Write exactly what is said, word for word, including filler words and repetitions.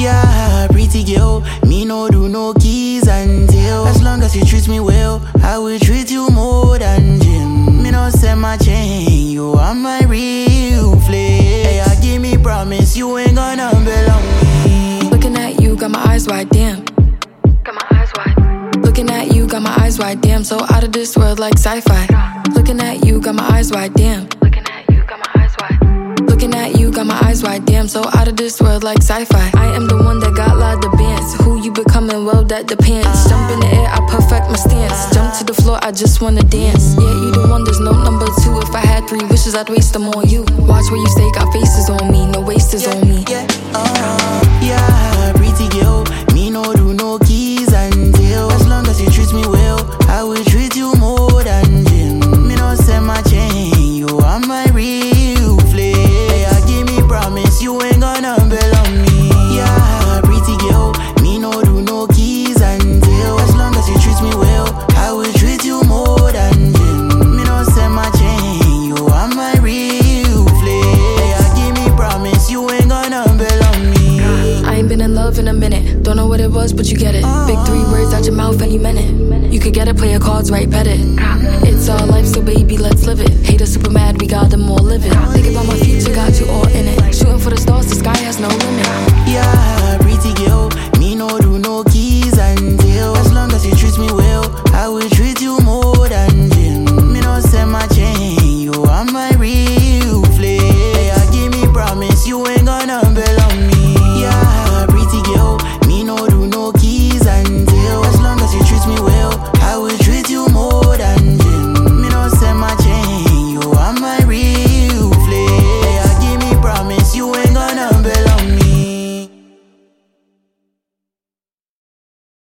Yeah, pretty girl, me no do no keys and tail. As long as you treat me well, I will treat you more than gym. Me no send my chain, you are my real flex. Hey, I give me promise, you ain't gonna belong me. Looking at you, got my eyes wide, damn. Got my eyes wide. Looking at you, got my eyes wide, damn. So out of this world like sci-fi. Looking at you, got my eyes wide, damn. Looking at you, got my eyes wide. Looking at you, got my eyes wide, damn. So out of this world like sci-fi. I am the one that got lot of bands. Who you becoming, well that depends. Jump in the air, I perfect my stance. Jump to the floor, I just wanna dance. Yeah, you the one, there's no number two. If I had three wishes, I'd waste them on you. Watch where you stay, got faces on me. No wasters yeah, on me. Yeah, uh, yeah, pretty girl, me no do no keys and tail. As long as you treat me well, I will treat you more than gym. Me no send my chain, you are my real flex. Hey, I give me promise, you ain't gonna belong me. Yeah, pretty girl, me no do no keys and tail. As long as you treat me well, I will treat you more than gym. Me no send my chain, you are my real flex. Hey, I give me promise, you ain't gonna belong me. I ain't been in love in a minute. Don't know what it was, but you get it. Big three words out your mouth any minute. You could get it, play your cards right, bet it. It's our life, so baby, let's live it. Haters super mad, we got them all living. Think about my future, got you all in it. Shooting for the stars, the sky has no limit.